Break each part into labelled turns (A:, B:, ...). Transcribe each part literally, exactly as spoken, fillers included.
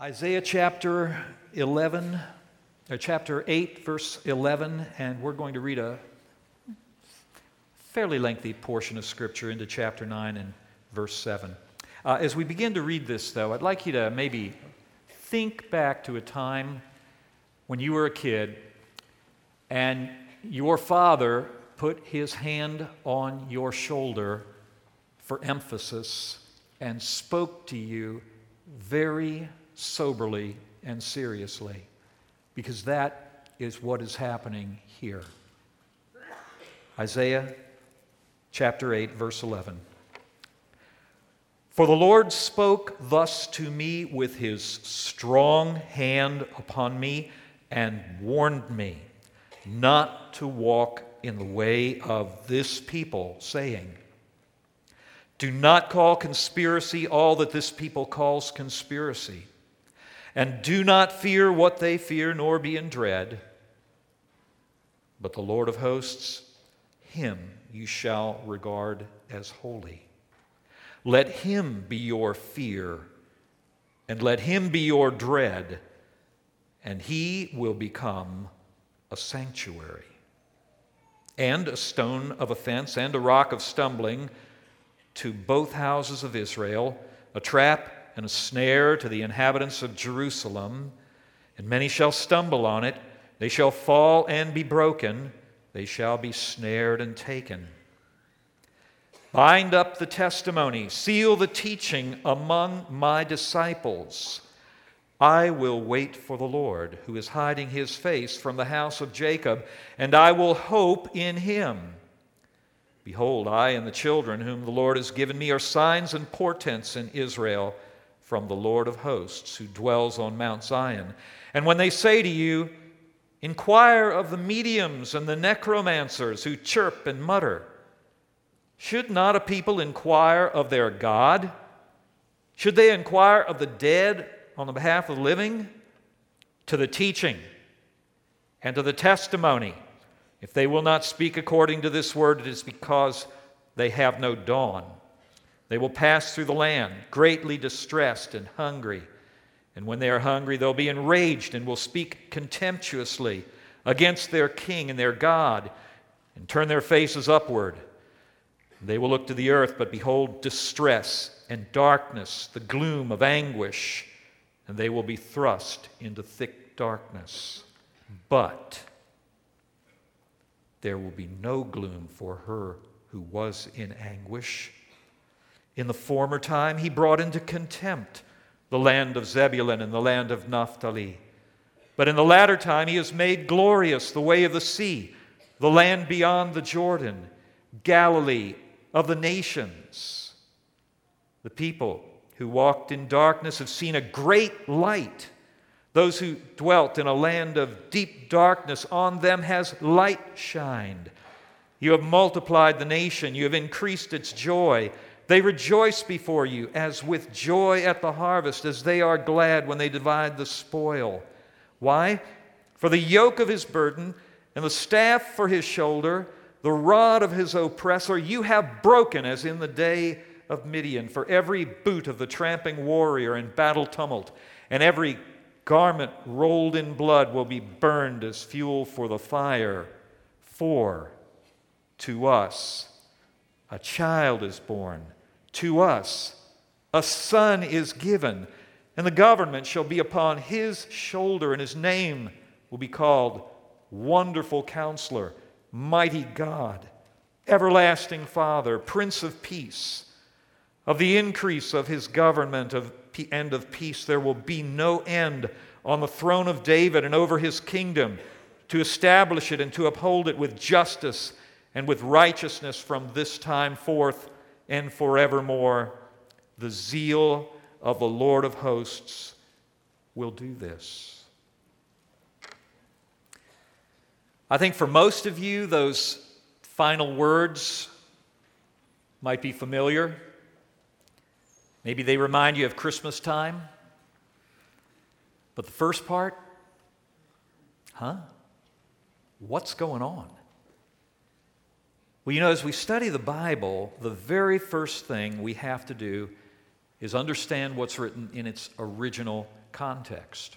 A: Isaiah chapter eleven, or chapter eight, verse eleven, and we're going to read a fairly lengthy portion of Scripture into chapter nine and verse seven. Uh, as we begin to read this, though, I'd like you to maybe think back to a time when you were a kid and your father put his hand on your shoulder for emphasis and spoke to you very soberly and seriously, because that is what is happening here. Isaiah chapter eight, verse eleven. For the Lord spoke thus to me with his strong hand upon me and warned me not to walk in the way of this people, saying, do not call conspiracy all that this people calls conspiracy, and do not fear what they fear, nor be in dread. But the Lord of hosts, him you shall regard as holy. Let him be your fear, and let him be your dread, and he will become a sanctuary, and a stone of offense, and a rock of stumbling to both houses of Israel, a trap and a snare to the inhabitants of Jerusalem. And many shall stumble on it. They shall fall and be broken. They shall be snared and taken. Bind up the testimony, seal the teaching among my disciples. I will wait for the Lord, who is hiding his face from the house of Jacob, and I will hope in him. Behold, I and the children whom the Lord has given me are signs and portents in Israel from the Lord of hosts, who dwells on Mount Zion. And when they say to you, inquire of the mediums and the necromancers who chirp and mutter, should not a people inquire of their God? Should they inquire of the dead on the behalf of the living? To the teaching and to the testimony. If they will not speak according to this word, it is because they have no dawn. They will pass through the land, greatly distressed and hungry. And when they are hungry, they'll be enraged and will speak contemptuously against their king and their God, and turn their faces upward. They will look to the earth, but behold distress and darkness, the gloom of anguish, and they will be thrust into thick darkness. But there will be no gloom for her who was in anguish. In the former time he brought into contempt the land of Zebulun and the land of Naphtali. But in the latter time he has made glorious the way of the sea, the land beyond the Jordan, Galilee of the nations. The people who walked in darkness have seen a great light. Those who dwelt in a land of deep darkness, on them has light shined. You have multiplied the nation. You have increased its joy. They rejoice before you as with joy at the harvest, as they are glad when they divide the spoil. Why? For the yoke of his burden and the staff for his shoulder, the rod of his oppressor, you have broken as in the day of Midian. For every boot of the tramping warrior in battle tumult, and every garment rolled in blood will be burned as fuel for the fire. For to us a child is born, to us a son is given, and the government shall be upon his shoulder, and his name will be called Wonderful Counselor, Mighty God, Everlasting Father, Prince of Peace. Of the increase of his government of and of peace there will be no end on the throne of David and over his kingdom, to establish it and to uphold it with justice and with righteousness from this time forth and forevermore. The zeal of the Lord of hosts will do this. I think for most of you, those final words might be familiar. Maybe they remind you of Christmas time. But the first part, huh? What's going on? Well, you know, as we study the Bible, the very first thing we have to do is understand what's written in its original context.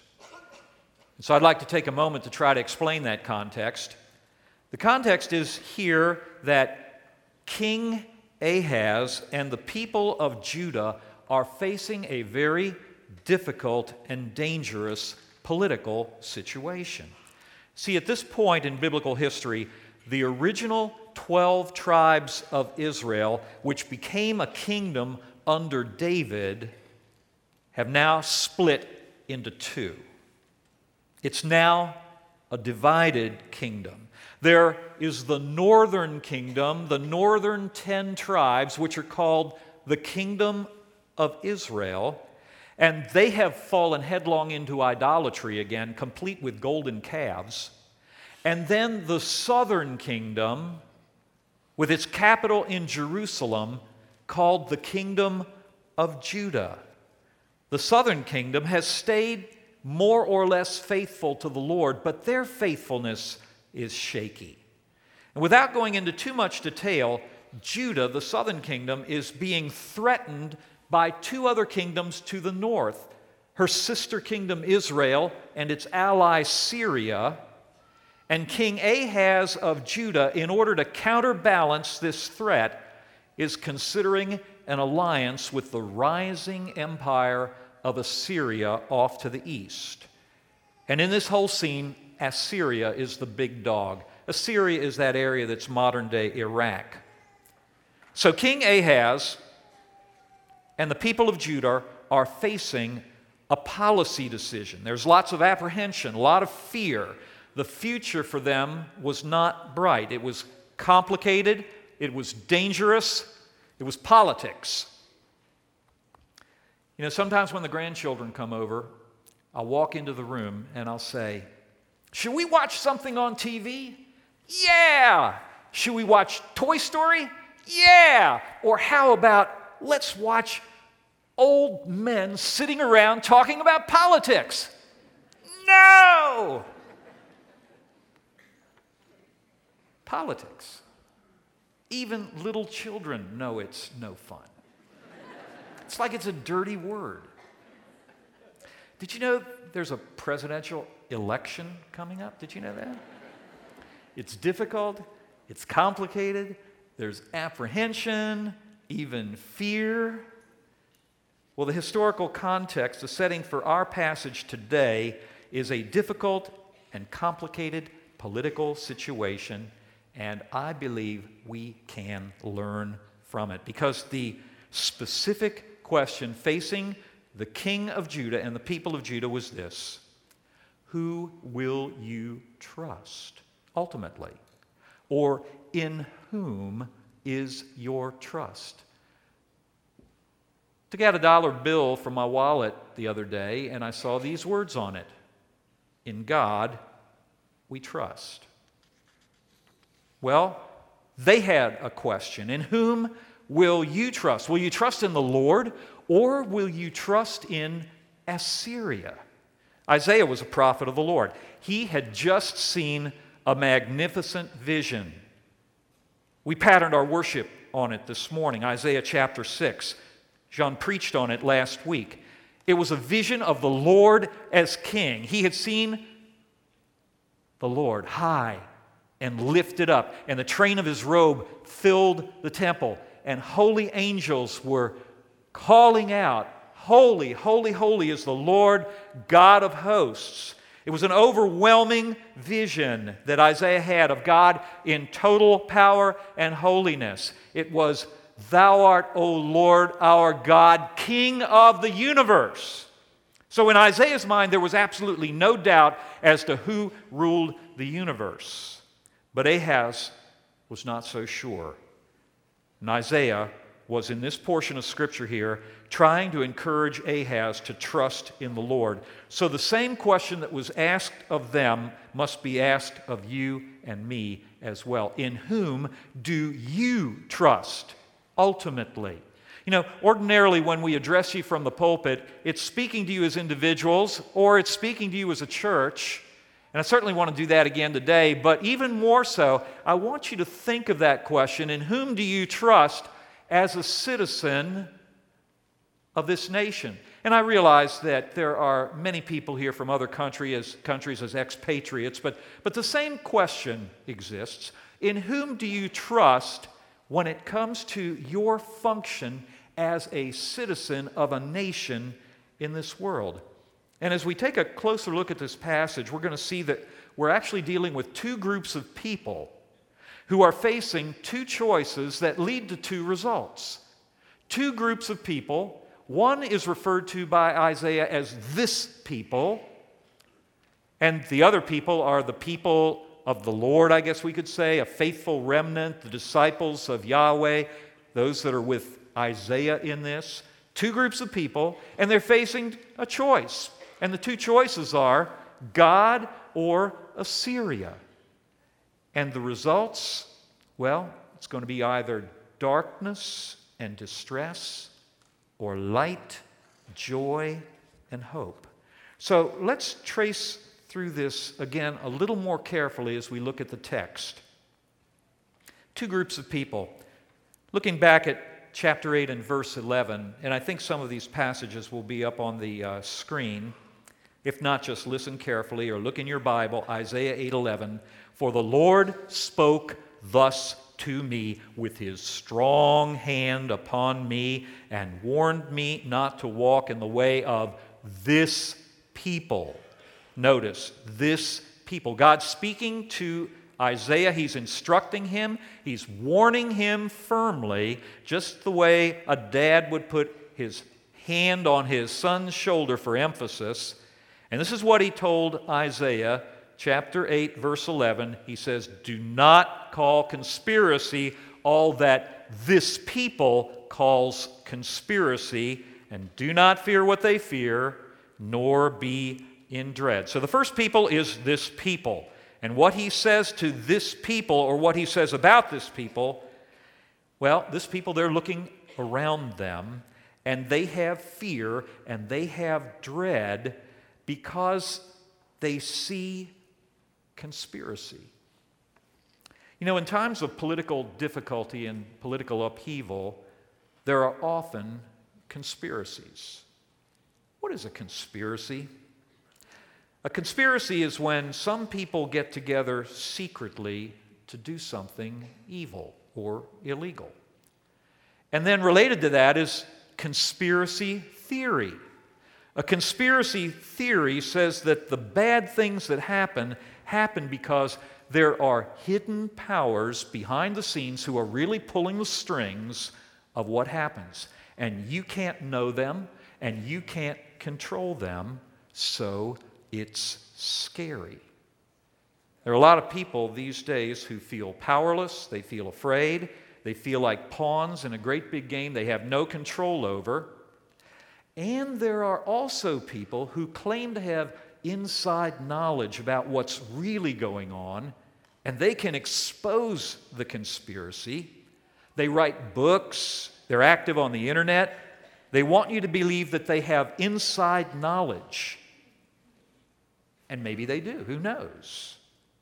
A: So I'd like to take a moment to try to explain that context. The context is here that King Ahaz and the people of Judah are facing a very difficult and dangerous political situation. See, at this point in biblical history, the original twelve tribes of Israel, which became a kingdom under David, have now split into two. It's now a divided kingdom. There is the northern kingdom, the northern ten tribes, which are called the kingdom of Israel, and they have fallen headlong into idolatry again, complete with golden calves. And then the southern kingdom, with its capital in Jerusalem, called the kingdom of Judah. The southern kingdom has stayed more or less faithful to the Lord, but their faithfulness is shaky. And without going into too much detail, Judah, the southern kingdom, is being threatened by two other kingdoms to the north. Her sister kingdom Israel and its ally Syria. And King Ahaz of Judah, in order to counterbalance this threat, is considering an alliance with the rising empire of Assyria off to the east. And in this whole scene, Assyria is the big dog. Assyria is that area that's modern-day Iraq. So King Ahaz and the people of Judah are facing a policy decision. There's lots of apprehension, a lot of fear. The future for them was not bright. It was complicated, it was dangerous, it was politics. You know, sometimes when the grandchildren come over, I'll walk into the room and I'll say, "Should we watch something on T V? Yeah! Should we watch Toy Story? Yeah! Or how about let's watch old men sitting around talking about politics?" No! Politics. Even little children know it's no fun. It's like it's a dirty word. Did you know there's a presidential election coming up? Did you know that? It's difficult, it's complicated, there's apprehension, even fear. Well, the historical context, the setting for our passage today, is a difficult and complicated political situation, and I believe we can learn from it, because the specific question facing the king of Judah and the people of Judah was this: who will you trust ultimately? Or in whom is your trust? I took out a dollar bill from my wallet the other day, and I saw these words on it: "In God we trust." Well, they had a question. In whom will you trust? Will you trust in the Lord, or will you trust in Assyria? Isaiah was a prophet of the Lord. He had just seen a magnificent vision. We patterned our worship on it this morning, Isaiah chapter six. John preached on it last week. It was a vision of the Lord as king. He had seen the Lord high and lifted up, and the train of his robe filled the temple, and holy angels were calling out, "Holy, holy, holy is the Lord God of hosts." It was an overwhelming vision that Isaiah had of God in total power and holiness. It was, "Thou art, O Lord, our God, King of the universe." So in Isaiah's mind, there was absolutely no doubt as to who ruled the universe. But Ahaz was not so sure. And Isaiah was, in this portion of Scripture here, trying to encourage Ahaz to trust in the Lord. So the same question that was asked of them must be asked of you and me as well. In whom do you trust ultimately? You know, ordinarily when we address you from the pulpit, it's speaking to you as individuals, or it's speaking to you as a church. And I certainly want to do that again today, but even more so, I want you to think of that question: in whom do you trust as a citizen of this nation? And I realize that there are many people here from other country as, countries as expatriates, but, but the same question exists. In whom do you trust when it comes to your function as a citizen of a nation in this world? And as we take a closer look at this passage, we're going to see that we're actually dealing with two groups of people who are facing two choices that lead to two results. Two groups of people. One is referred to by Isaiah as this people, and the other people are the people of the Lord, I guess we could say, a faithful remnant, the disciples of Yahweh, those that are with Isaiah in this. Two groups of people, and they're facing a choice. And the two choices are God or Assyria. And the results, well, it's going to be either darkness and distress or light, joy, and hope. So let's trace through this again a little more carefully as we look at the text. Two groups of people. Looking back at chapter eight and verse eleven, and I think some of these passages will be up on the uh, screen. If not, just listen carefully or look in your Bible, Isaiah eight eleven. For the Lord spoke thus to me with his strong hand upon me and warned me not to walk in the way of this people. Notice, this people. God speaking to Isaiah, he's instructing him, he's warning him firmly, just the way a dad would put his hand on his son's shoulder for emphasis. And this is what he told Isaiah, chapter eight, verse eleven. He says, do not call conspiracy all that this people calls conspiracy, and do not fear what they fear, nor be in dread. So the first people is this people. And what he says to this people, or what he says about this people, well, this people, they're looking around them, and they have fear, and they have dread, because they see conspiracy. You know, in times of political difficulty and political upheaval, there are often conspiracies. What is a conspiracy? A conspiracy is when some people get together secretly to do something evil or illegal. And then related to that is conspiracy theory. A conspiracy theory says that the bad things that happen happen because there are hidden powers behind the scenes who are really pulling the strings of what happens. And you can't know them, and you can't control them, so it's scary. There are a lot of people these days who feel powerless, they feel afraid, they feel like pawns in a great big game they have no control over. And there are also people who claim to have inside knowledge about what's really going on, and they can expose the conspiracy. They write books, they're active on the internet. They want you to believe that they have inside knowledge. And maybe they do, who knows?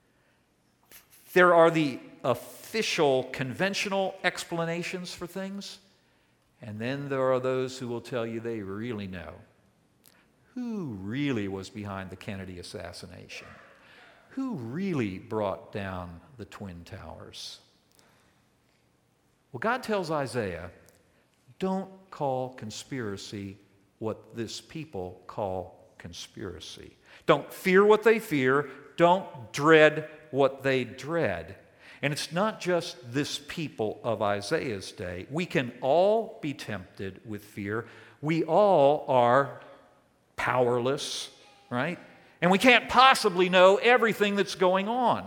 A: There are the official, conventional explanations for things, and then there are those who will tell you they really know. Who really was behind the Kennedy assassination? Who really brought down the Twin Towers? Well, God tells Isaiah, don't call conspiracy what this people call conspiracy. Don't fear what they fear. Don't dread what they dread. And it's not just this people of Isaiah's day. We can all be tempted with fear. We all are powerless, right? And we can't possibly know everything that's going on.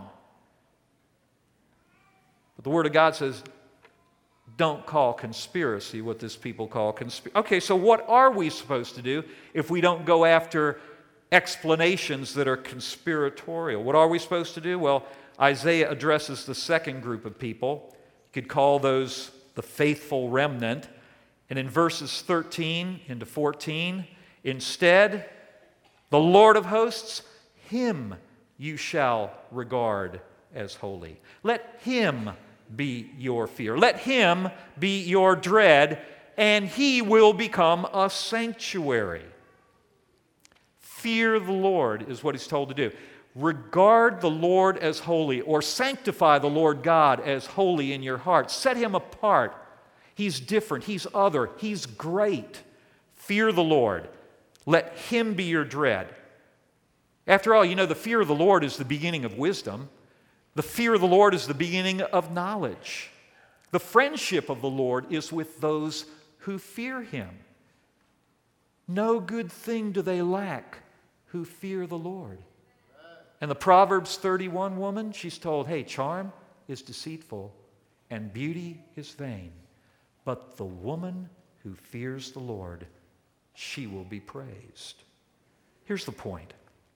A: But the Word of God says, don't call conspiracy what this people call conspiracy. Okay, so what are we supposed to do if we don't go after explanations that are conspiratorial? What are we supposed to do? Well, Isaiah addresses the second group of people. You could call those the faithful remnant. And in verses thirteen into fourteen, instead, the Lord of hosts, him you shall regard as holy. Let him be your fear. Let him be your dread. and he will become a sanctuary. Fear the Lord is what he's told to do. Regard the Lord as holy, or sanctify the Lord God as holy in your heart. Set him apart. He's different. He's other. He's great. Fear the Lord. Let him be your dread. After all, you know, the fear of the Lord is the beginning of wisdom. The fear of the Lord is the beginning of knowledge. The friendship of the Lord is with those who fear him. No good thing do they lack who fear the Lord. And the Proverbs thirty-one woman, she's told, hey, charm is deceitful and beauty is vain, but the woman who fears the Lord, she will be praised. Here's the point.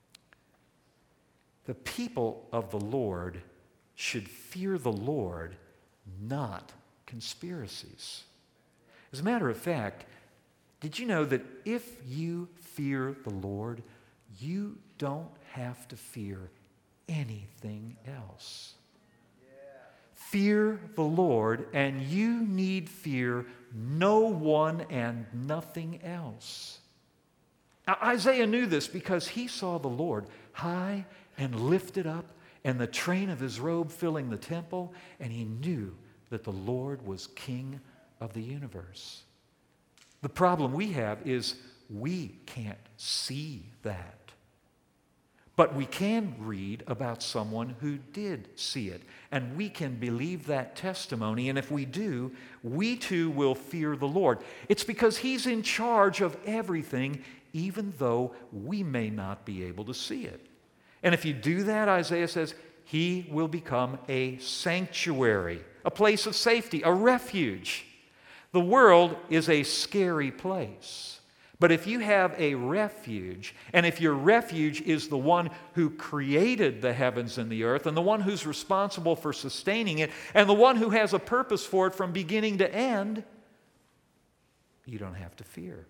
A: The people of the Lord should fear the Lord, not conspiracies. As a matter of fact, did you know that if you fear the Lord, you don't have to fear anything else? Fear the Lord, and you need fear no one and nothing else. Now, Isaiah knew this because he saw the Lord high and lifted up, and the train of his robe filling the temple, and he knew that the Lord was King of the universe. The problem we have is we can't see that. But we can read about someone who did see it, and we can believe that testimony, and if we do, we too will fear the Lord. It's because he's in charge of everything, even though we may not be able to see it. And if you do that, Isaiah says, he will become a sanctuary, a place of safety, a refuge. The world is a scary place. But if you have a refuge, and if your refuge is the one who created the heavens and the earth, and the one who's responsible for sustaining it, and the one who has a purpose for it from beginning to end, you don't have to fear.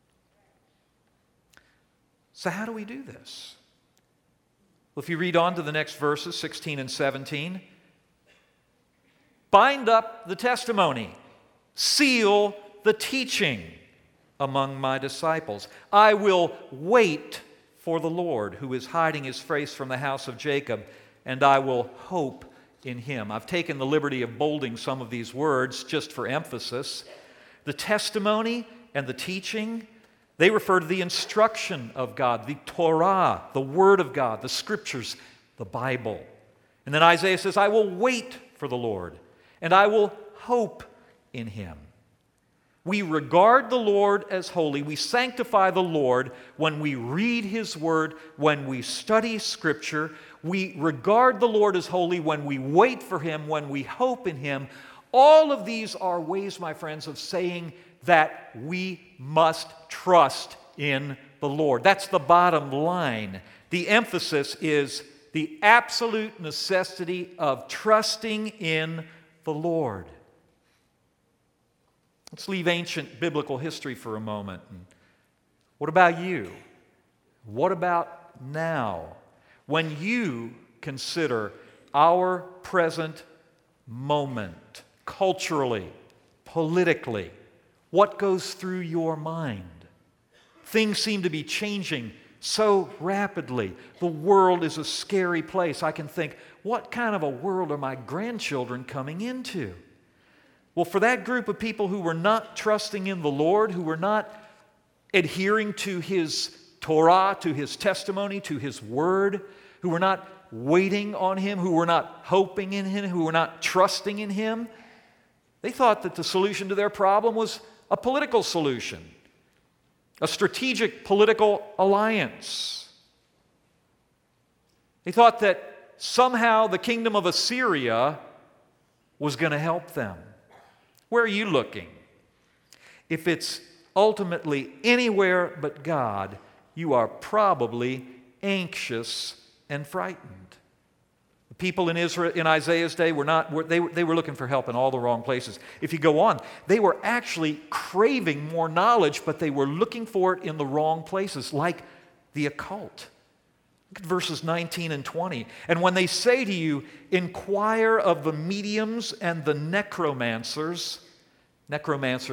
A: So how do we do this? Well, if you read on to the next verses, sixteen and seventeen, bind up the testimony, seal the teaching among my disciples. I will wait for the Lord, who is hiding his face from the house of Jacob, and I will hope in him. I've taken the liberty of bolding some of these words just for emphasis. The testimony and the teaching, they refer to the instruction of God, the Torah, the Word of God, the Scriptures, the Bible. And then Isaiah says, I will wait for the Lord, and I will hope in him. We regard the Lord as holy. We sanctify the Lord when we read his word, when we study Scripture. We regard the Lord as holy when we wait for him, when we hope in him. All of these are ways, my friends, of saying that we must trust in the Lord. That's the bottom line. The emphasis is the absolute necessity of trusting in the Lord. Let's leave ancient biblical history for a moment. What about you? What about now? When you consider our present moment, culturally, politically, what goes through your mind? Things seem to be changing so rapidly. The world is a scary place. I can think, what kind of a world are my grandchildren coming into? Well, for that group of people who were not trusting in the Lord, who were not adhering to his Torah, to his testimony, to his word, who were not waiting on him, who were not hoping in him, who were not trusting in him, they thought that the solution to their problem was a political solution, a strategic political alliance. They thought that somehow the kingdom of Assyria was going to help them. Where are you looking? If it's ultimately anywhere but God, you are probably anxious and frightened. The people in Israel in Isaiah's day were not were, they, they were looking for help in all the wrong places. If you go on, they were actually craving more knowledge, but they were looking for it in the wrong places, like the occult. Look at verses nineteen and twenty. And when they say to you, inquire of the mediums and the necromancers. Necromancers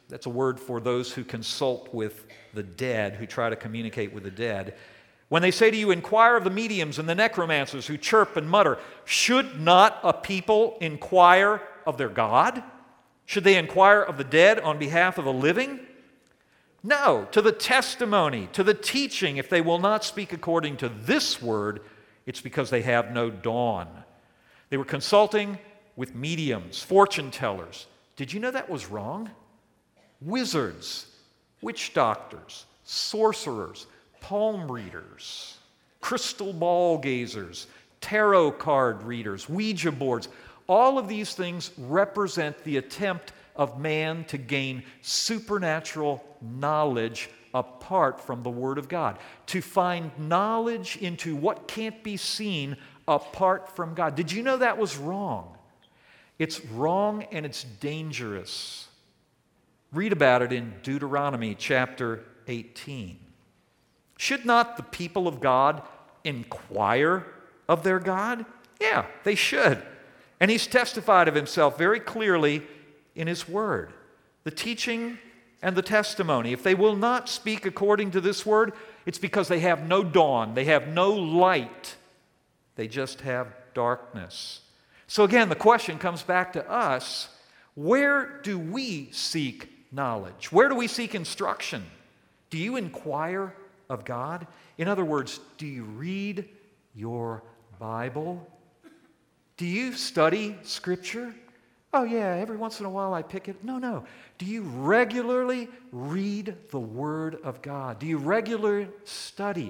A: that's a word for those who consult with the dead, who try to communicate with the dead. When they say to you, inquire of the mediums and the necromancers who chirp and mutter, should not a people inquire of their God? Should they inquire of the dead on behalf of the living? No, to the testimony, to the teaching. If they will not speak according to this word, it's because they have no dawn. They were consulting with mediums, fortune tellers. Did you know that was wrong? Wizards, witch doctors, sorcerers, palm readers, crystal ball gazers, tarot card readers, Ouija boards. All of these things represent the attempt of man to gain supernatural knowledge apart from the Word of God, to find knowledge into what can't be seen apart from God. Did you know that was wrong? It's wrong and it's dangerous. Read about it in Deuteronomy chapter eighteen. Should not the people of God inquire of their God? Yeah, they should. And he's testified of himself very clearly in his word. The teaching and the testimony. If they will not speak according to this word, it's because they have no dawn. They have no light. They just have darkness. So again, the question comes back to us. Where do we seek knowledge? Where do we seek instruction? Do you inquire of God? In other words, do you read your Bible? Do you study Scripture? Oh yeah, every once in a while I pick it. No, no. Do you regularly read the Word of God? Do you regularly study?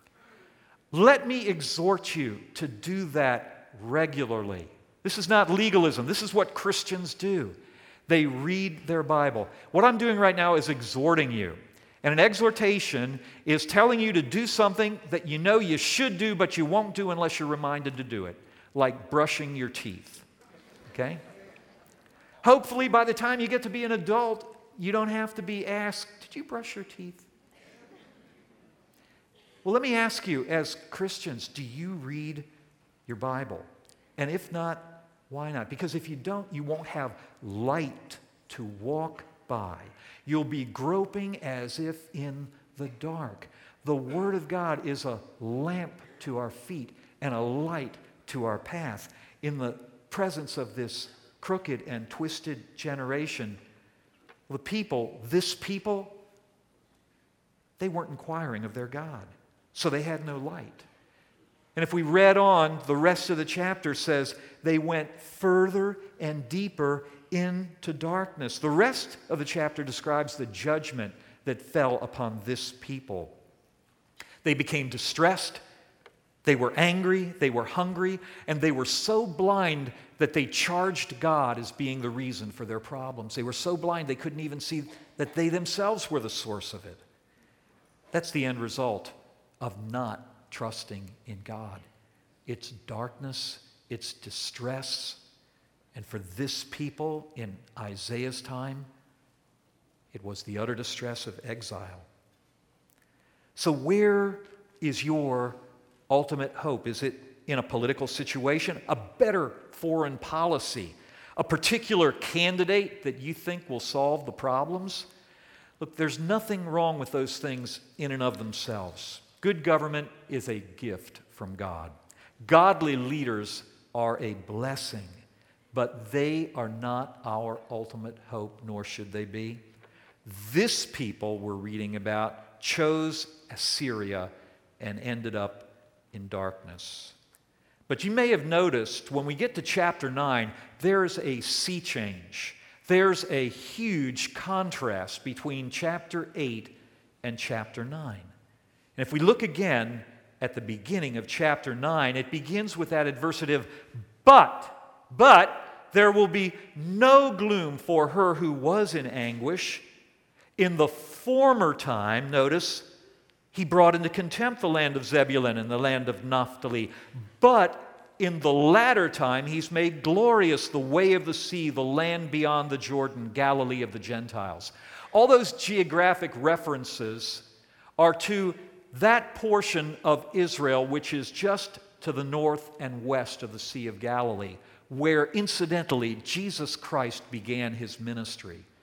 A: Let me exhort you to do that regularly. This is not legalism. This is what Christians do. They read their Bible. What I'm doing right now is exhorting you. And an exhortation is telling you to do something that you know you should do, but you won't do unless you're reminded to do it, like brushing your teeth. Okay? Hopefully, by the time you get to be an adult, you don't have to be asked, did you brush your teeth? Well, let me ask you, as Christians, do you read your Bible? And if not, why not? Because if you don't, you won't have light to walk by. You'll be groping as if in the dark. The Word of God is a lamp to our feet and a light to our path. In the presence of this crooked and twisted generation, the people, this people, they weren't inquiring of their God. So they had no light. And if we read on, the rest of the chapter says they went further and deeper into darkness. The rest of the chapter describes the judgment that fell upon this people. They became distressed, they were angry, they were hungry, and they were so blind that they charged God as being the reason for their problems. They were so blind they couldn't even see that they themselves were the source of it. That's the end result of not trusting in God. It's darkness, it's distress, and for this people in Isaiah's time, it was the utter distress of exile. So where is your ultimate hope? Is it in a political situation, a better foreign policy, a particular candidate that you think will solve the problems? Look, there's nothing wrong with those things in and of themselves. Good government is a gift from God. Godly leaders are a blessing, but they are not our ultimate hope, nor should they be. This people we're reading about chose Assyria and ended up in darkness. But you may have noticed when we get to chapter nine, there's a sea change. There's a huge contrast between chapter eight and chapter nine. And if we look again at the beginning of chapter nine, it begins with that adversative, but, but there will be no gloom for her who was in anguish. In the former time, notice, he brought into contempt the land of Zebulun and the land of Naphtali. But in the latter time, he's made glorious the way of the sea, the land beyond the Jordan, Galilee of the Gentiles. All those geographic references are to that portion of Israel which is just to the north and west of the Sea of Galilee, where incidentally Jesus Christ began his ministry.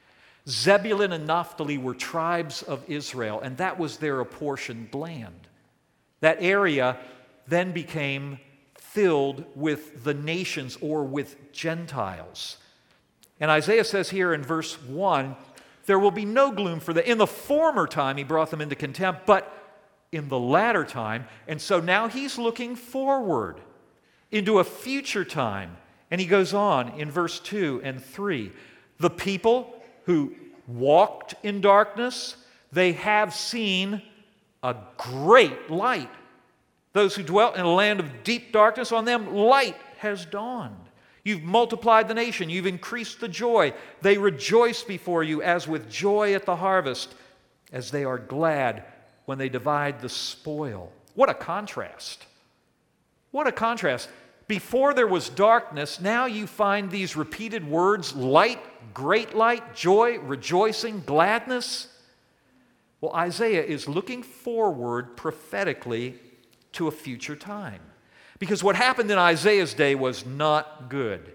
A: Zebulun and Naphtali were tribes of Israel, and that was their apportioned land. That area then became filled with the nations or with Gentiles. And Isaiah says here in verse one, there will be no gloom for them. In the former time, he brought them into contempt, but in the latter time. And so now he's looking forward into a future time. And he goes on in verse two and three. The people who walked in darkness, they have seen a great light. Those who dwelt in a land of deep darkness, on them light has dawned. You've multiplied the nation. You've increased the joy. They rejoice before you as with joy at the harvest, as they are glad when they divide the spoil. What a contrast. What a contrast. Before there was darkness, now you find these repeated words: light, great light, joy, rejoicing, gladness. Well, Isaiah is looking forward prophetically to a future time. Because what happened in Isaiah's day was not good.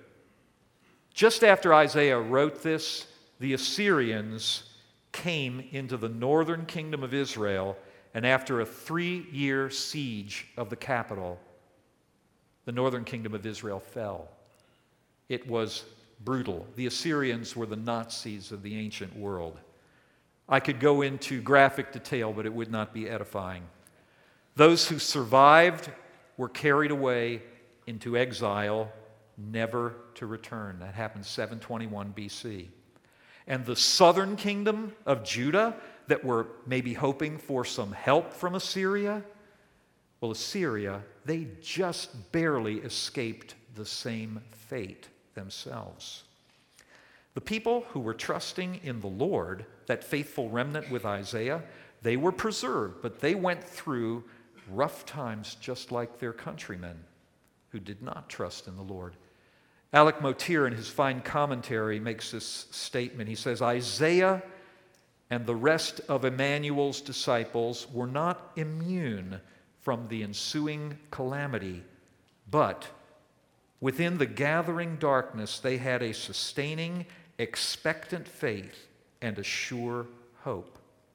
A: Just after Isaiah wrote this, the Assyrians came into the northern kingdom of Israel, and after a three-year siege of the capital, the northern kingdom of Israel fell. It was brutal. The Assyrians were the Nazis of the ancient world. I could go into graphic detail, but it would not be edifying. Those who survived were carried away into exile, never to return. That happened seven twenty-one B C. And the southern kingdom of Judah that were maybe hoping for some help from Assyria, well, Assyria, they just barely escaped the same fate themselves. The people who were trusting in the Lord, that faithful remnant with Isaiah, they were preserved, but they went through rough times just like their countrymen who did not trust in the Lord. Alec Motyer, in his fine commentary, makes this statement. He says, Isaiah and the rest of Emmanuel's disciples were not immune from the ensuing calamity, but within the gathering darkness, they had a sustaining, expectant faith and a sure hope.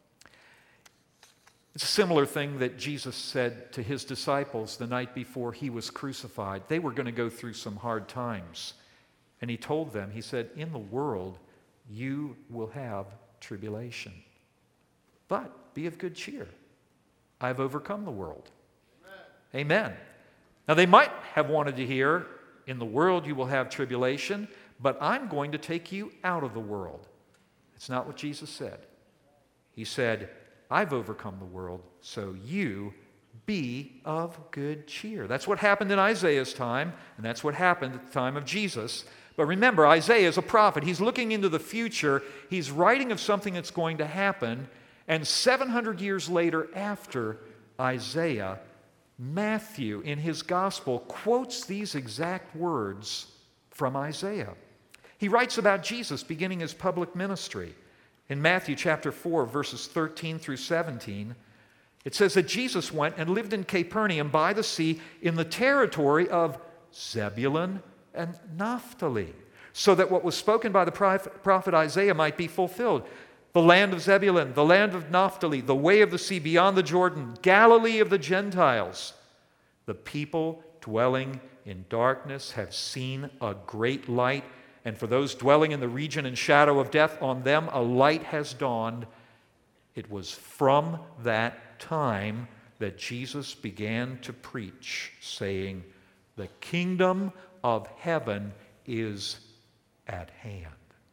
A: It's a similar thing that Jesus said to his disciples the night before he was crucified. They were going to go through some hard times. And he told them, he said, in the world you will have tribulation. But be of good cheer. I've overcome the world. Amen. Amen. Now they might have wanted to hear, in the world you will have tribulation, but I'm going to take you out of the world. It's not what Jesus said. He said, I've overcome the world, so you be of good cheer. That's what happened in Isaiah's time, and that's what happened at the time of Jesus. But remember, Isaiah is a prophet. He's looking into the future. He's writing of something that's going to happen. And seven hundred years later, after Isaiah, Matthew, in his gospel, quotes these exact words from Isaiah. He writes about Jesus beginning his public ministry. In Matthew chapter four, verses thirteen through seventeen, it says that Jesus went and lived in Capernaum by the sea in the territory of Zebulun and Naphtali, so that what was spoken by the prophet Isaiah might be fulfilled. The land of Zebulun, the land of Naphtali, the way of the sea beyond the Jordan, Galilee of the Gentiles. The people dwelling in darkness have seen a great light. And for those dwelling in the region and shadow of death, on them a light has dawned. It was from that time that Jesus began to preach, saying, the kingdom of heaven is at hand.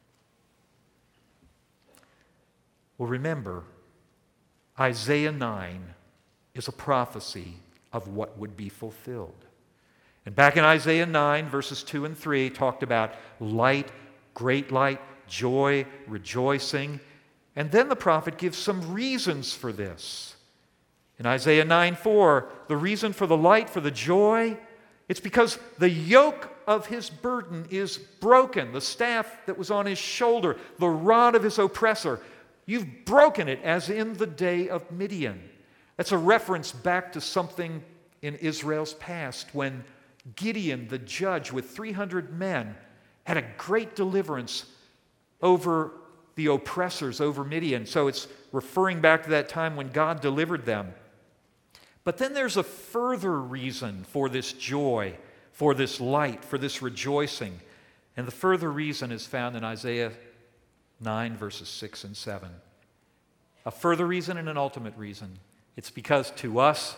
A: Well, remember, Isaiah nine is a prophecy of what would be fulfilled. And back in Isaiah nine, verses two and three, talked about light, great light, joy, rejoicing. And then the prophet gives some reasons for this. In Isaiah nine four, the reason for the light, for the joy, it's because the yoke of his burden is broken. The staff that was on his shoulder, the rod of his oppressor, you've broken it as in the day of Midian. That's a reference back to something in Israel's past when Gideon, the judge with three hundred men, had a great deliverance over the oppressors over Midian. So it's referring back to that time when God delivered them. But then there's a further reason for this joy, for this light, for this rejoicing. And the further reason is found in Isaiah nine, verses six and seven. A further reason and an ultimate reason. It's because to us,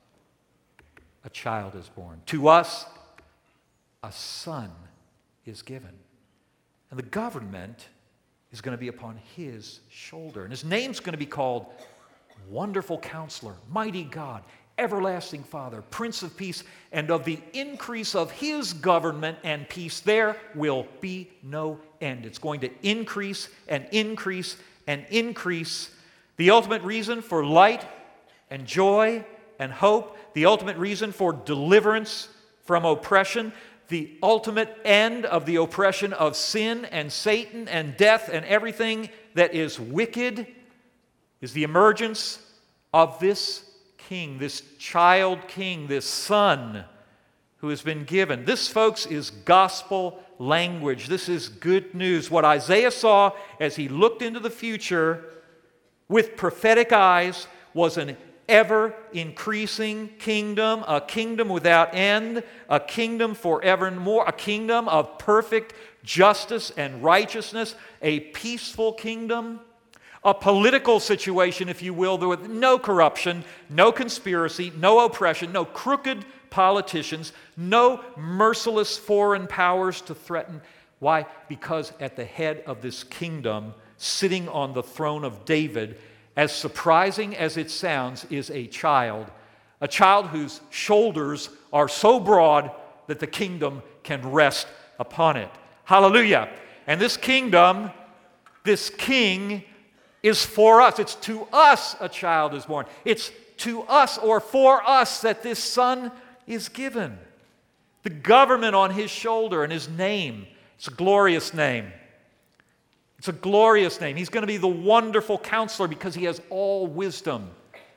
A: a child is born. To us, a son is given. And the government is going to be upon his shoulder. And his name's going to be called Wonderful Counselor, Mighty God, Everlasting Father, Prince of Peace, and of the increase of his government and peace there will be no end. It's going to increase and increase and increase. The ultimate reason for light and joy and hope, the ultimate reason for deliverance from oppression, the ultimate end of the oppression of sin and Satan and death and everything that is wicked is the emergence of this king, this child king, this son who has been given. This, folks, is gospel language. This is good news. What Isaiah saw as he looked into the future with prophetic eyes was an ever-increasing kingdom, a kingdom without end, a kingdom forevermore, a kingdom of perfect justice and righteousness, a peaceful kingdom, a political situation, if you will, with no corruption, no conspiracy, no oppression, no crooked politicians, no merciless foreign powers to threaten. Why? Because at the head of this kingdom, sitting on the throne of David, as surprising as it sounds, is a child, a child whose shoulders are so broad that the kingdom can rest upon it. Hallelujah. And this kingdom, this king, is for us. It's to us a child is born. It's to us or for us that this son is given. The government on his shoulder and his name, it's a glorious name. It's a glorious name. He's going to be the Wonderful Counselor because he has all wisdom.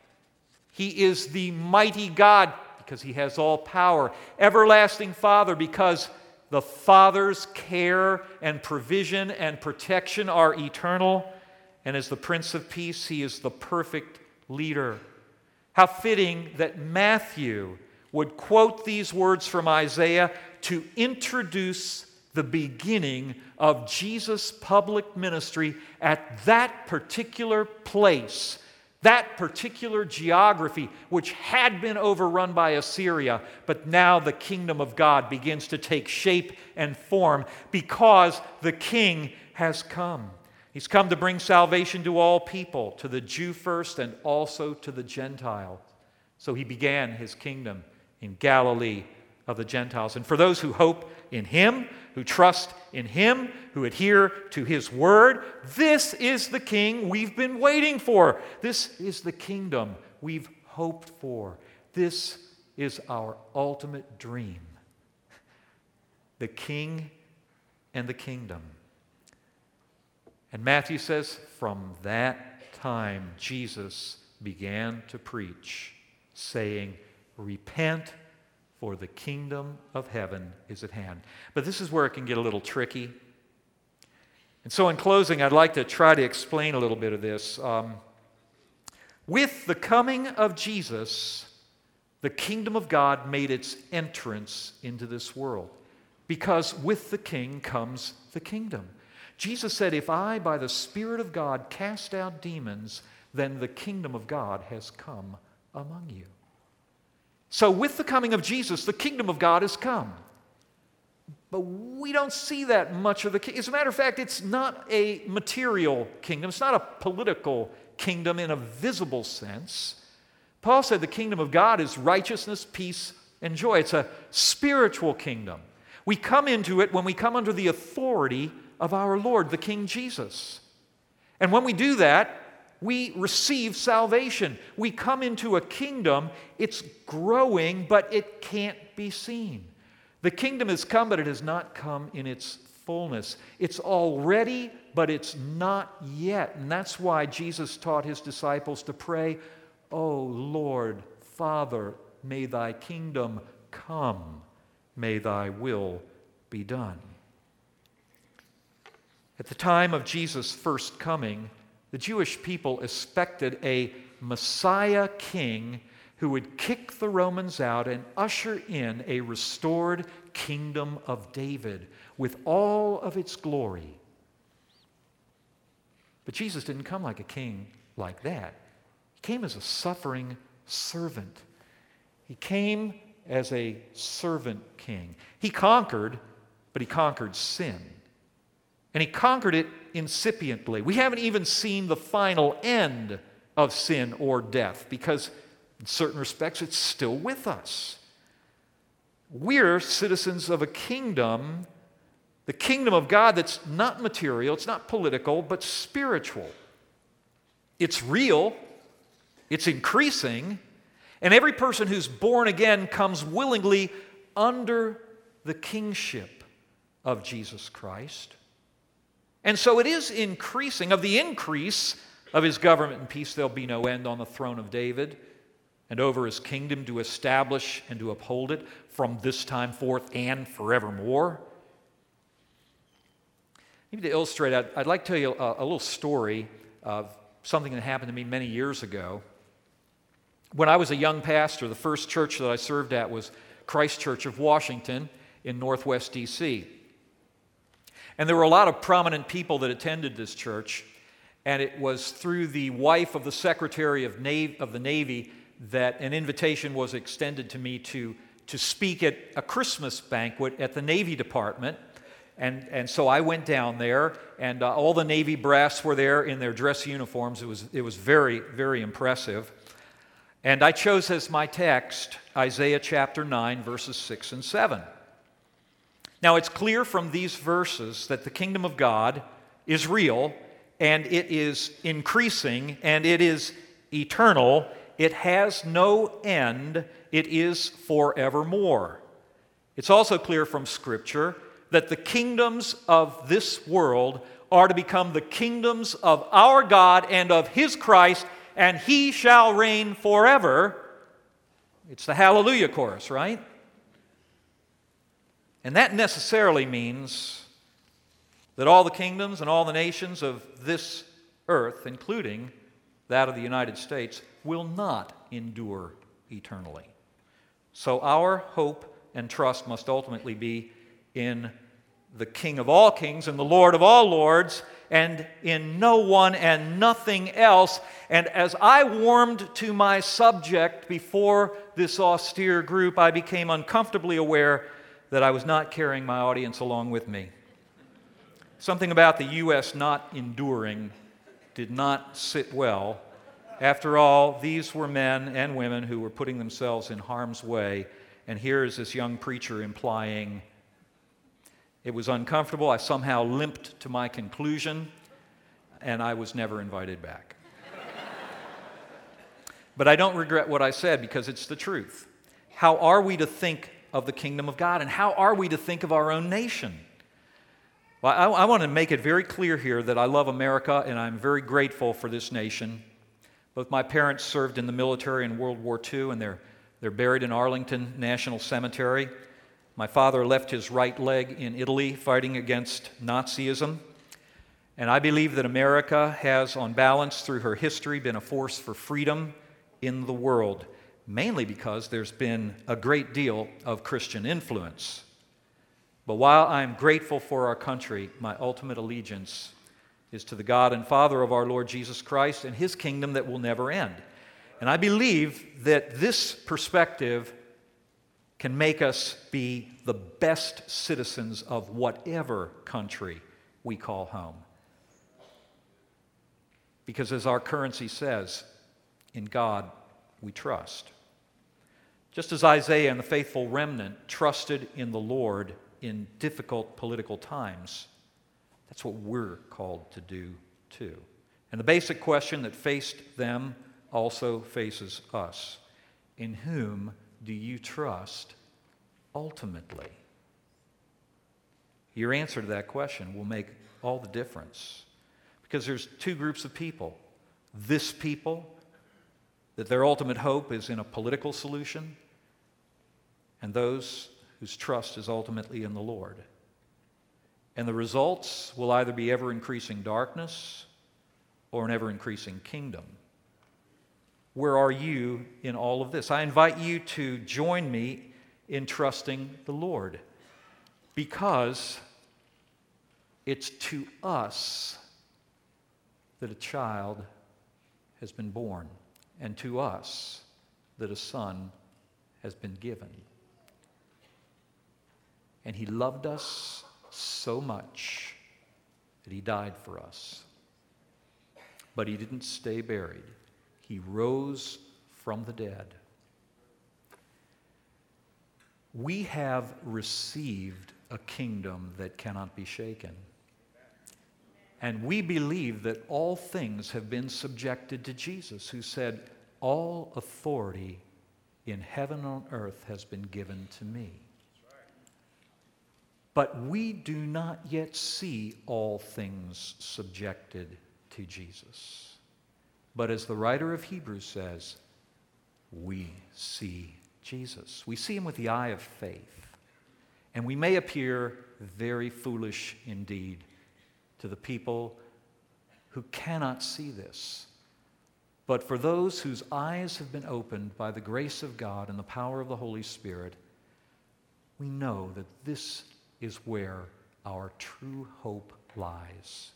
A: He is the Mighty God because he has all power. Everlasting Father because the Father's care and provision and protection are eternal. And as the Prince of Peace, he is the perfect leader. How fitting that Matthew would quote these words from Isaiah to introduce the beginning of Jesus' public ministry at that particular place, that particular geography, which had been overrun by Assyria, but now the kingdom of God begins to take shape and form because the king has come. He's come to bring salvation to all people, to the Jew first and also to the Gentile. So he began his kingdom in Galilee of the Gentiles. And for those who hope in him, who trust in him, who adhere to his word, this is the king we've been waiting for. This is the kingdom we've hoped for. This is our ultimate dream. The king and the kingdom. And Matthew says, from that time Jesus began to preach, saying, repent, for the kingdom of heaven is at hand. But this is where it can get a little tricky. And so in closing, I'd like to try to explain a little bit of this. Um, with the coming of Jesus, the kingdom of God made its entrance into this world. Because with the king comes the kingdom. Jesus said, if I, by the Spirit of God, cast out demons, then the kingdom of God has come among you. So with the coming of Jesus, the kingdom of God has come. But we don't see that much of the kingdom. As a matter of fact, it's not a material kingdom. It's not a political kingdom in a visible sense. Paul said the kingdom of God is righteousness, peace, and joy. It's a spiritual kingdom. We come into it when we come under the authority of our Lord, the King Jesus. And when we do that, we receive salvation. We come into a kingdom. It's growing, but it can't be seen. The kingdom has come, but it has not come in its fullness. It's already, but it's not yet. And that's why Jesus taught his disciples to pray, "O Lord, Father, may thy kingdom come. May thy will be done." At the time of Jesus' first coming, the Jewish people expected a Messiah king who would kick the Romans out and usher in a restored kingdom of David with all of its glory. But Jesus didn't come like a king like that. He came as a suffering servant. He came as a servant king. He conquered, but he conquered sin. And he conquered it incipiently. We haven't even seen the final end of sin or death because in certain respects it's still with us. We're citizens of a kingdom, the kingdom of God that's not material, it's not political, but spiritual. It's real, it's increasing, and every person who's born again comes willingly under the kingship of Jesus Christ. And so it is increasing. Of the increase of his government and peace, there'll be no end on the throne of David and over his kingdom to establish and to uphold it from this time forth and forevermore. Maybe to illustrate, I'd, I'd like to tell you a, a little story of something that happened to me many years ago. When I was a young pastor, the first church that I served at was Christ Church of Washington in Northwest D C And there were a lot of prominent people that attended this church, and it was through the wife of the Secretary of, Navy, of the Navy that an invitation was extended to me to, to speak at a Christmas banquet at the Navy Department. And, and so I went down there, and uh, all the Navy brass were there in their dress uniforms. It was, it was very, very impressive. And I chose as my text Isaiah chapter nine, verses six and seven. Now, it's clear from these verses that the kingdom of God is real, and it is increasing, and it is eternal. It has no end. It is forevermore. It's also clear from Scripture that the kingdoms of this world are to become the kingdoms of our God and of His Christ, and He shall reign forever. It's the Hallelujah chorus, right? And that necessarily means that all the kingdoms and all the nations of this earth, including that of the United States, will not endure eternally. So our hope and trust must ultimately be in the King of all kings and the Lord of all lords, and in no one and nothing else. And as I warmed to my subject before this austere group, I became uncomfortably aware that I was not carrying my audience along with me. Something about the U S not enduring did not sit well. After all, these were men and women who were putting themselves in harm's way, and here is this young preacher implying it was uncomfortable. I somehow limped to my conclusion, and I was never invited back. But I don't regret what I said because it's the truth. How are we to think of the kingdom of God, and how are we to think of our own nation? Well, I, I want to make it very clear here that I love America, and I'm very grateful for this nation. Both my parents served in the military in World War Two, and they're, they're buried in Arlington National Cemetery. My father left his right leg in Italy fighting against Nazism. And I believe that America has, on balance, through her history, been a force for freedom in the world, mainly because there's been a great deal of Christian influence. But while I'm grateful for our country, my ultimate allegiance is to the God and Father of our Lord Jesus Christ and His kingdom that will never end. And I believe that this perspective can make us be the best citizens of whatever country we call home. Because as our currency says, in God we trust. Just as Isaiah and the faithful remnant trusted in the Lord in difficult political times, that's what we're called to do too. And the basic question that faced them also faces us. In whom do you trust ultimately? Your answer to that question will make all the difference. Because there's two groups of people. This people, that their ultimate hope is in a political solution, and those whose trust is ultimately in the Lord. And the results will either be ever-increasing darkness or an ever-increasing kingdom. Where are you in all of this? I invite you to join me in trusting the Lord, because it's to us that a child has been born, and to us that a son has been given. And he loved us so much that he died for us. But he didn't stay buried. He rose from the dead. We have received a kingdom that cannot be shaken. And we believe that all things have been subjected to Jesus, who said, "All authority in heaven and on earth has been given to me." But we do not yet see all things subjected to Jesus. But as the writer of Hebrews says, we see Jesus. We see him with the eye of faith. And we may appear very foolish indeed to the people who cannot see this. But for those whose eyes have been opened by the grace of God and the power of the Holy Spirit, we know that this is where our true hope lies.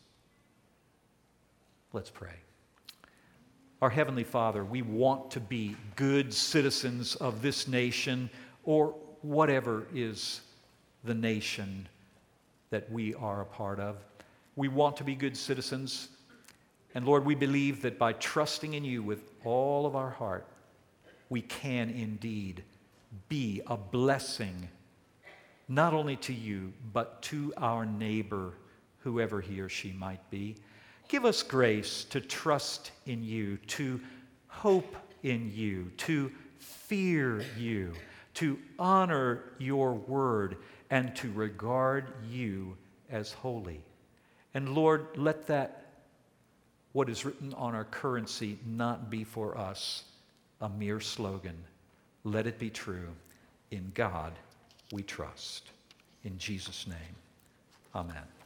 A: Let's pray. Our Heavenly Father, we want to be good citizens of this nation, or whatever is the nation that we are a part of. We want to be good citizens. And Lord, we believe that by trusting in you with all of our heart, we can indeed be a blessing, not only to you, but to our neighbor, whoever he or she might be. Give us grace to trust in you, to hope in you, to fear you, to honor your word, and to regard you as holy. And Lord, let that, what is written on our currency, not be for us a mere slogan. Let it be true. In God we trust. In Jesus' name, amen.